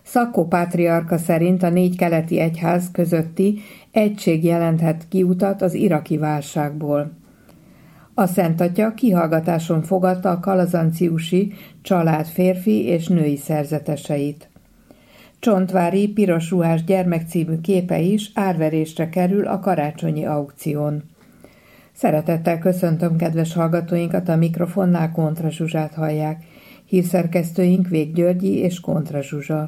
Szakkó pátriárka szerint a 4 keleti egyház közötti egység jelenthet kiutat az iraki válságból. A Szentatya kihallgatáson fogadta a kalazanciusi család férfi és női szerzeteseit. Csontvári piros ruhás gyermek című képe is árverésre kerül a karácsonyi aukción. Szeretettel köszöntöm kedves hallgatóinkat, a mikrofonnál Kontra Zsuzsát hallják. Hírszerkesztőink Vég Györgyi és Kontra Zsuzsa.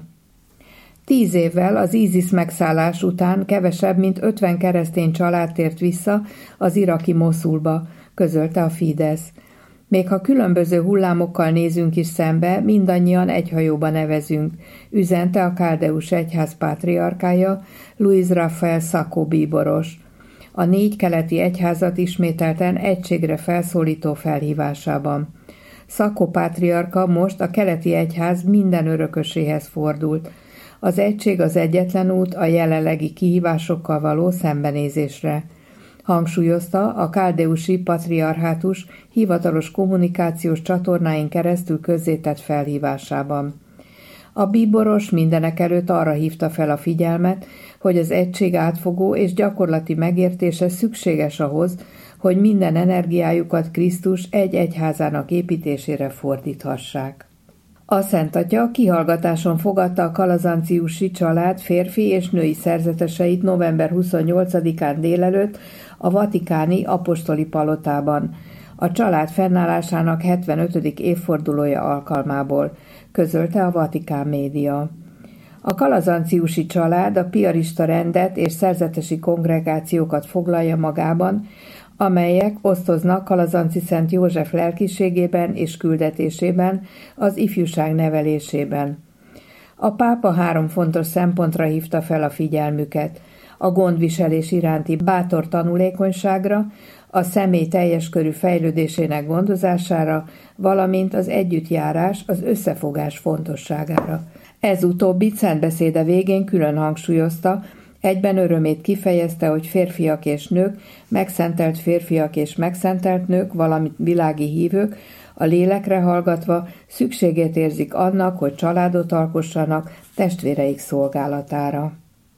10 évvel az ISIS megszállás után kevesebb, mint 50 keresztény család tért vissza az iraki Moszulba, közölte a Fidesz. Még ha különböző hullámokkal nézünk is szembe, mindannyian egy hajóba nevezünk, üzente a Káldeus egyház pátriarkája, Luis Rafael Sacco bíboros. A 4 keleti egyházat ismételten egységre felszólító felhívásában. Sacco pátriárka most a keleti egyház minden örököséhez fordult. Az egység az egyetlen út a jelenlegi kihívásokkal való szembenézésre. Hangsúlyozta a káldeusi patriarhátus hivatalos kommunikációs csatornáin keresztül közzétett felhívásában. A bíboros mindenekelőtt arra hívta fel a figyelmet, hogy az egység átfogó és gyakorlati megértése szükséges ahhoz, hogy minden energiájukat Krisztus egy egyházának építésére fordíthassák. A Szentatya kihallgatáson fogadta a kalazanciusi család férfi és női szerzeteseit november 28-án délelőtt a vatikáni apostoli palotában, a család fennállásának 75. évfordulója alkalmából, közölte a Vatikán média. A kalazanciusi család a piarista rendet és szerzetesi kongregációkat foglalja magában, amelyek osztoznak Kalazanci Szent József lelkiségében és küldetésében, az ifjúság nevelésében. A pápa 3 fontos szempontra hívta fel a figyelmüket: a gondviselés iránti bátor tanulékonyságra, a személy teljes körű fejlődésének gondozására, valamint az együttjárás, az összefogás fontosságára. Ez utóbbit szentbeszéde végén külön hangsúlyozta, egyben örömét kifejezte, hogy férfiak és nők, megszentelt férfiak és megszentelt nők, valamint világi hívők, a lélekre hallgatva szükségét érzik annak, hogy családot alkossanak testvéreik szolgálatára.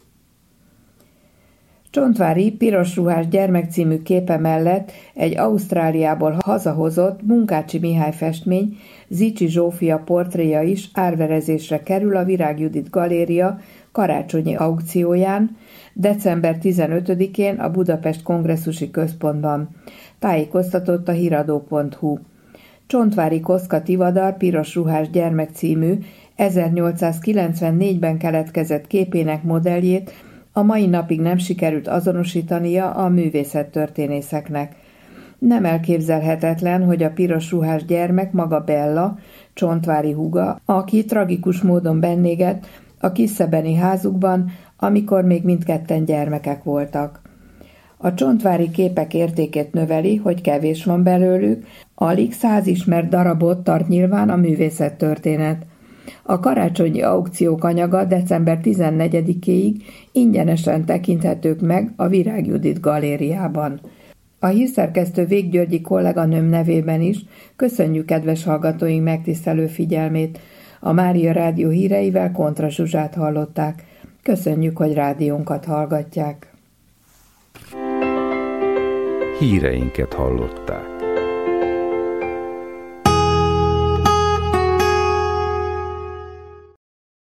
Csontvári piros ruhás gyermek című képe mellett egy Ausztráliából hazahozott Munkácsi Mihály festmény, Zichy Zsófia portréja is árverezésre kerül a Virág Judit Galéria karácsonyi aukcióján, december 15-én a Budapest Kongresszusi Központban, tájékoztatott a hiradó.hu. Csontvári Koszka Tivadar piros ruhás gyermek című 1894-ben keletkezett képének modelljét a mai napig nem sikerült azonosítania a művészettörténészeknek. Nem elképzelhetetlen, hogy a piros ruhás gyermek maga Bella, Csontvári húga, aki tragikus módon bennégett a kisszebeni házukban, amikor még mindketten gyermekek voltak. A csontvári képek értékét növeli, hogy kevés van belőlük, alig 100 ismert darabot tart nyilván a művészettörténet. A karácsonyi aukciók anyaga december 14-éig ingyenesen tekinthetők meg a Virág Judit Galériában. A hírszerkesztő Vég Györgyi kolléganőm nevében is köszönjük kedves hallgatóink megtisztelő figyelmét. A Mária Rádió híreivel Kontra Zsuzsát hallották. Köszönjük, hogy rádiónkat hallgatják. Híreinket hallották.